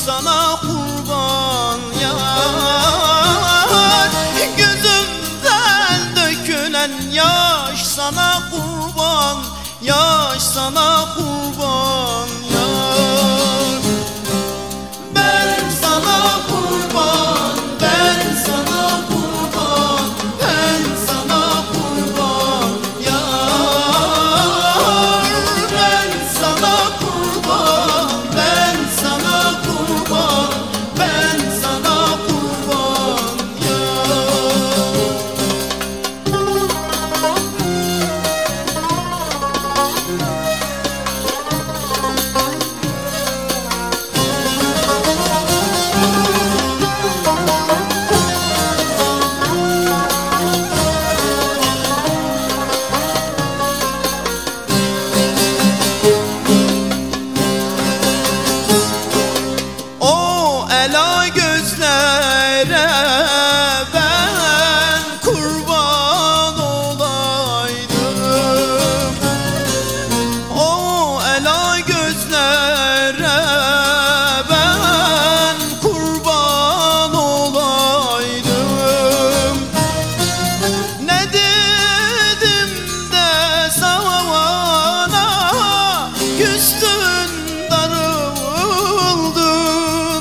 sana kurban yar. Gözümden dökülen yaş sana kurban, yaş sana kurban yar. Ben sana kurban, ben sana kurban, ben sana kurban yar. Ben sana kurban, ben sana kurban, ben sana kurban yar. O ela gözlere ben kurban olaydım. O ela gözlere ben kurban olaydım. Ne dedim de sana küstün darıldın.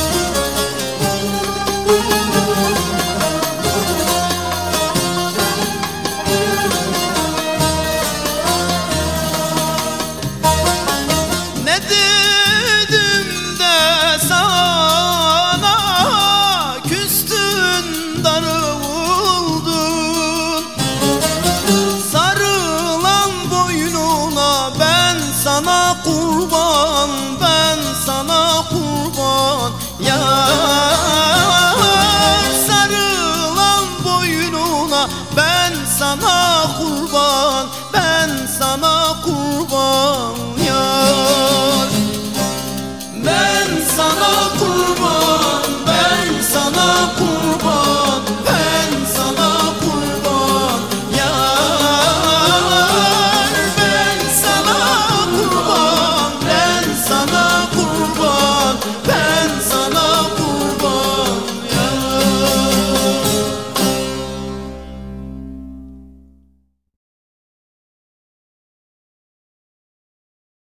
Ne dedim de sana küstün darıldın. Sarılan boynuna ben sana kurban, ben sana kurban ya.